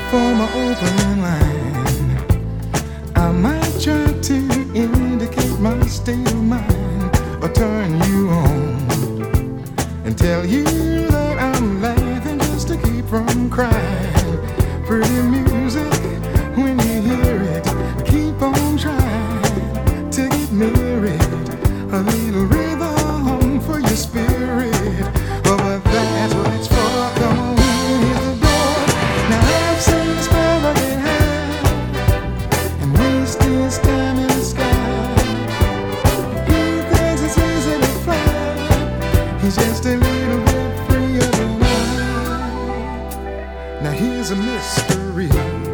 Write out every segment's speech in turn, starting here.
for my opening line, I might try to indicate my state of mind or turn you on and tell you that I'm laughing just to keep from crying. Pretty music, when you hear it, keep on trying to get near it. A little rhythm for your spirit. Oh, but that's what it's for. Come on, hit the door. Now I've seen the sparrow get high and waste his time in the sky. He thinks it's easy to fly. He's just a little bit freer than I. Now here's a mystery.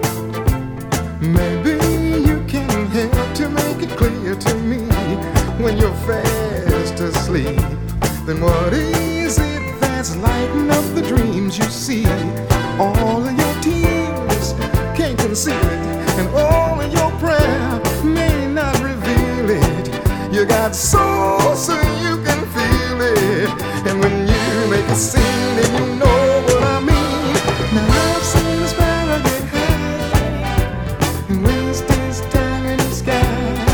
Maybe you can help to make it clear to me. When you're fast asleep, then what is it that's lighting up the dreams you see? All of your tears can't conceal it, and all of your prayer may not reveal it. You got soul so you can feel it, and when you make a scene, then you know what I mean. Now I've seen the sparrow get high and waste his time in the sky.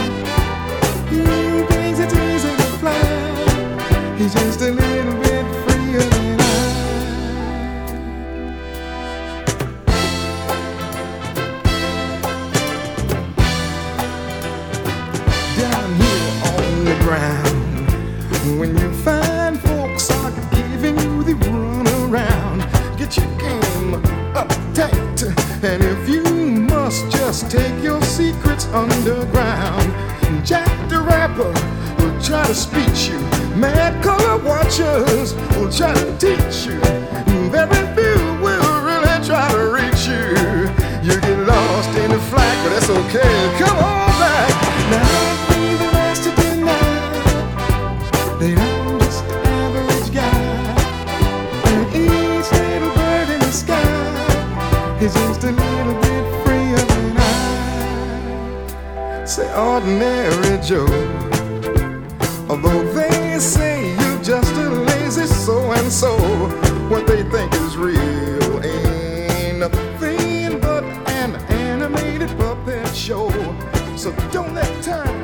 He's just a little bit freer than I. Down here on the ground, when you find folks are giving you the runaround, get your game up tight, and if you must just take your secrets underground. Jack the Rapper will try to speech you. Mad color watchers will try to teach you. Very few will really try to reach you. You get lost in the flack, but that's okay. Come on back. Now I'll be the last to deny that I'm just an average guy. And each little bird in the sky is just a little bit freer than I. Say ordinary Joe. Although they say you're just a lazy so-and-so, what they think is real ain't nothing but an animated puppet show. So don't let time